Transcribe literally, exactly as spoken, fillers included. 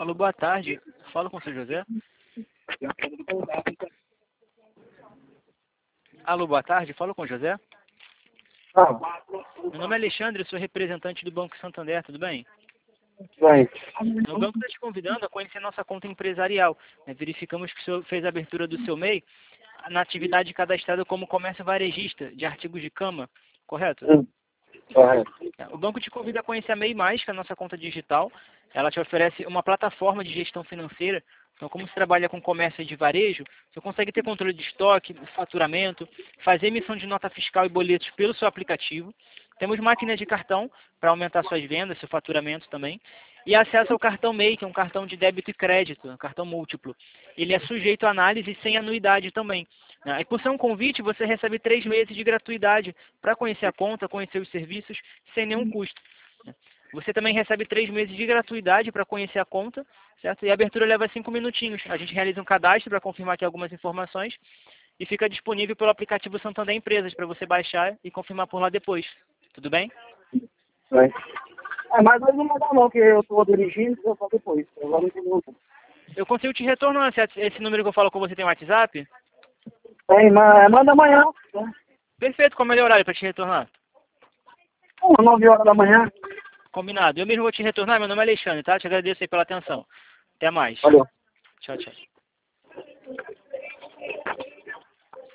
Alô, boa tarde. Fala com o seu José. Alô, boa tarde. Fala com o José. Ah, Meu nome é Alexandre, sou representante do Banco Santander, tudo bem? bem. O banco está te convidando a conhecer nossa conta empresarial. né? Verificamos que o senhor fez a abertura do seu M E I na atividade cadastrada como comércio varejista de artigos de cama, correto? Hum, correto. O banco te convida a conhecer a M E I Mais, que é a nossa conta digital. Ela te oferece uma plataforma de gestão financeira. Então, como você trabalha com comércio de varejo, você consegue ter controle de estoque, faturamento, fazer emissão de nota fiscal e boletos pelo seu aplicativo. Temos máquina de cartão para aumentar suas vendas, seu faturamento também. E acesso ao cartão M E I, que é um cartão de débito e crédito, um cartão múltiplo. Ele é sujeito a análise sem anuidade também. né? E por ser um convite, você recebe três meses de gratuidade para conhecer a conta, conhecer os serviços, sem nenhum custo. né? Você também recebe três meses de gratuidade para conhecer a conta, certo? E a abertura leva cinco minutinhos. A gente realiza um cadastro para confirmar aqui algumas informações e fica disponível pelo aplicativo Santander Empresas para você baixar e confirmar por lá depois. Tudo bem? Bem. É, mas hoje não vai dar não, que eu estou dirigindo, eu vou depois. Agora não tem muito. Eu consigo te retornar. Esse esse número que eu falo com você tem WhatsApp? Tem, mas manda amanhã, né? Perfeito. Qual é o melhor horário para te retornar? Uma, nove horas da manhã. Combinado. Eu mesmo vou te retornar. Meu nome é Alexandre, tá? Te agradeço aí pela atenção. Até mais. Valeu. Tchau, tchau.